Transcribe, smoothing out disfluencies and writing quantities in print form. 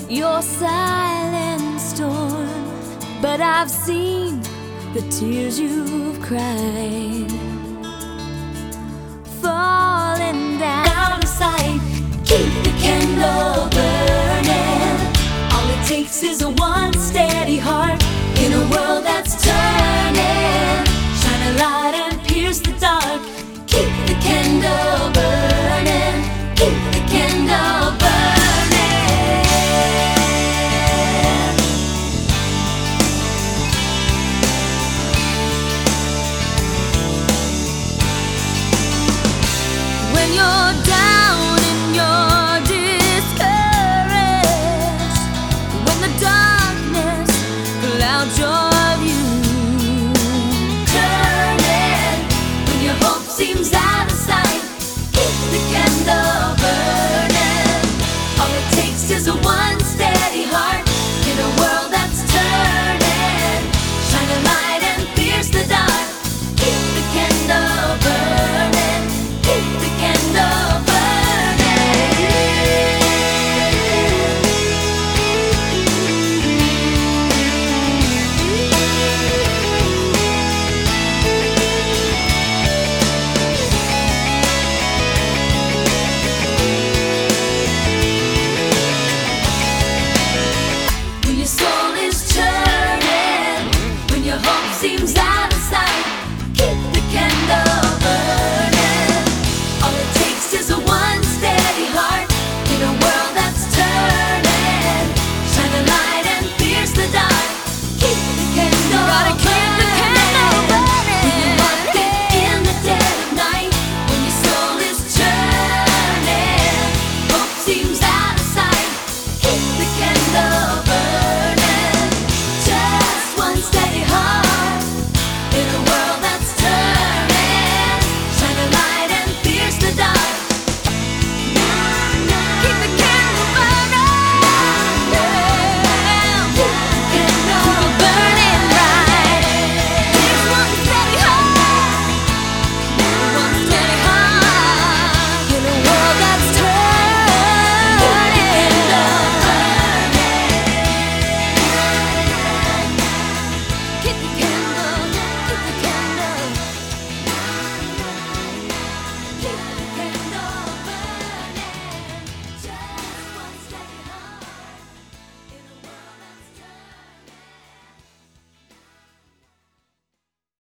your silent storm, but I've seen the tears you've cried falling down out of sight. Keep the candle burning. All it takes is a one steady heart in a world that's turning. Shine a light and pierce the dark. Keep the candle burning. Keep the candle burning. When you're down and you're discouraged, when the darkness clouds your view, turning when your hope seems out of sight, keep the candle burning. All it takes is a one